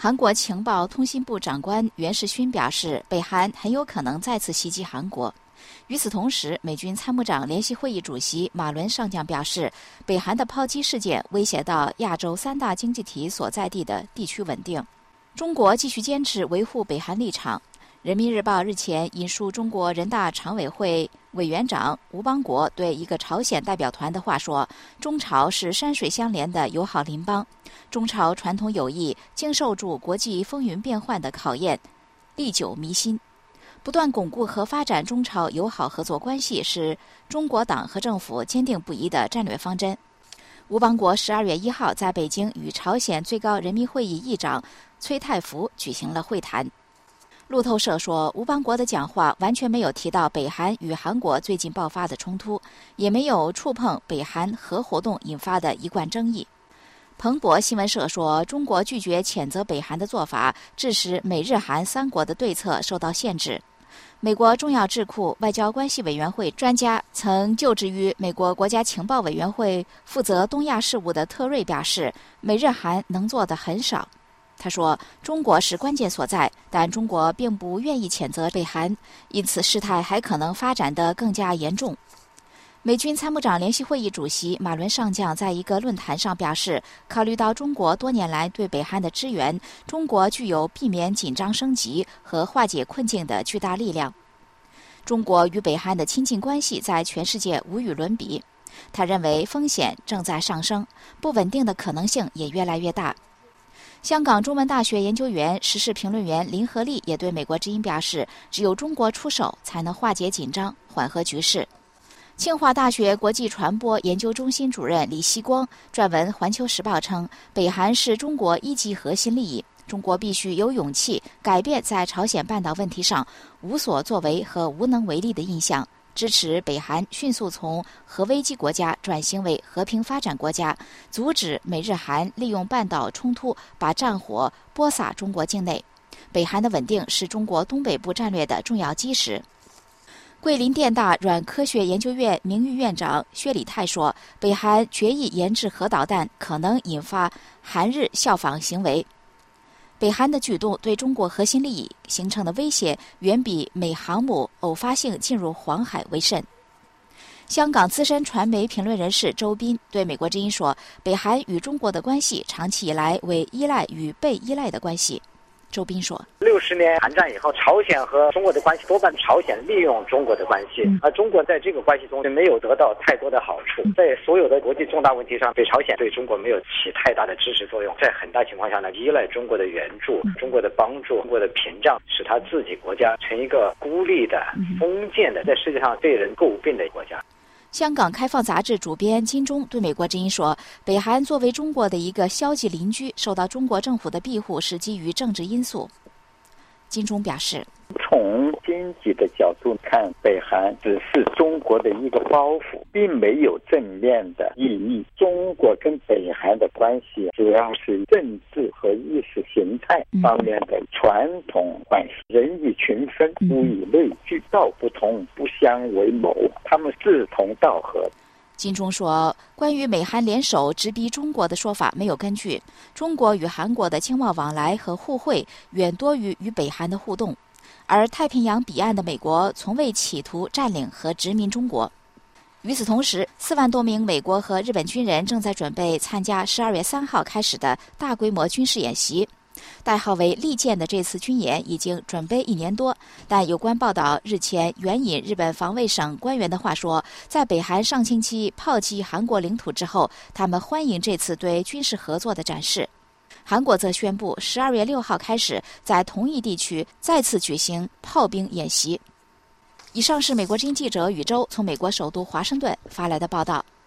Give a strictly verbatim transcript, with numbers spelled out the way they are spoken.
韩国情报通信部长官袁世勋表示，北韩很有可能再次袭击韩国。与此同时，美军参谋长联席会议主席马伦上将表示，北韩的炮击事件威胁到亚洲三大经济体所在地的地区稳定。中国继续坚持维护北韩立场。人民日报日前引述中国人大常委会委员长吴邦国对一个朝鲜代表团的话说，中朝是山水相连的友好邻邦，中朝传统友谊经受住国际风云变幻的考验，历久弥新。不断巩固和发展中朝友好合作关系是中国党和政府坚定不移的战略方针。吴邦国十二月一号在北京与朝鲜最高人民会议议长崔泰福举行了会谈。路透社说，吴邦国的讲话完全没有提到北韩与韩国最近爆发的冲突，也没有触碰北韩核活动引发的一贯争议。彭博新闻社说，中国拒绝谴责北韩的做法，致使美日韩三国的对策受到限制。美国重要智库外交关系委员会专家曾就职于美国国家情报委员会负责东亚事务的特瑞表示，美日韩能做的很少。他说，中国是关键所在，但中国并不愿意谴责北韩，因此事态还可能发展得更加严重。美军参谋长联席会议主席马伦上将在一个论坛上表示，考虑到中国多年来对北韩的支援，中国具有避免紧张升级和化解困境的巨大力量。中国与北韩的亲近关系在全世界无与伦比。他认为风险正在上升，不稳定的可能性也越来越大。香港中文大学研究员、时事评论员林和利也对美国之音表示，只有中国出手才能化解紧张，缓和局势。清华大学国际传播研究中心主任李希光撰文《环球时报》称，北韩是中国一级核心利益，中国必须有勇气改变在朝鲜半岛问题上无所作为和无能为力的印象，支持北韩迅速从核危机国家转型为和平发展国家，阻止美日韩利用半岛冲突把战火播撒中国境内。北韩的稳定是中国东北部战略的重要基石。桂林电大软科学研究院名誉院长薛礼泰说，北韩决意研制核导弹可能引发韩日效仿行为。北韩的举动对中国核心利益形成的威胁远比美航母偶发性进入黄海为甚。香港资深传媒评论人士周斌对美国之音说，北韩与中国的关系长期以来为依赖与被依赖的关系。周斌说， 六十年韩战以后，朝鲜和中国的关系多半朝鲜利用中国的关系，而中国在这个关系中没有得到太多的好处，在所有的国际重大问题上，对朝鲜对中国没有起太大的支持作用，在很大情况下呢，依赖中国的援助、中国的帮助、中国的屏障，使他自己国家成一个孤立的、封建的，在世界上被人诟病的国家。 香港开放杂志主编金钟对美国之音说，北韩作为中国的一个消极邻居，受到中国政府的庇护是基于政治因素。金钟表示， 从经济的角度看，北韩只是中国的一个包袱，并没有正面的意义。中国跟北韩的关系主要是政治和意识形态方面的传统关系，人以群分，物以类聚，道不同不相为谋，他们志同道合。 金钟说，关于美韩联手直逼中国的说法没有根据，中国与韩国的经贸往来和互惠远多于与北韩的互动，而太平洋彼岸的美国从未企图占领和殖民中国。与此同时，四万多名美国和日本军人正在准备参加十二月三号开始的大规模军事演习。代号为利剑的这次军演已经准备一年多，但有关报道日前援引日本防卫省官员的话说，在北韩上星期炮击韩国领土之后，他们欢迎这次对军事合作的展示。韩国则宣布十二月六号开始在同一地区再次举行炮兵演习。以上是美国之音记者宇宙从美国首都华盛顿发来的报道。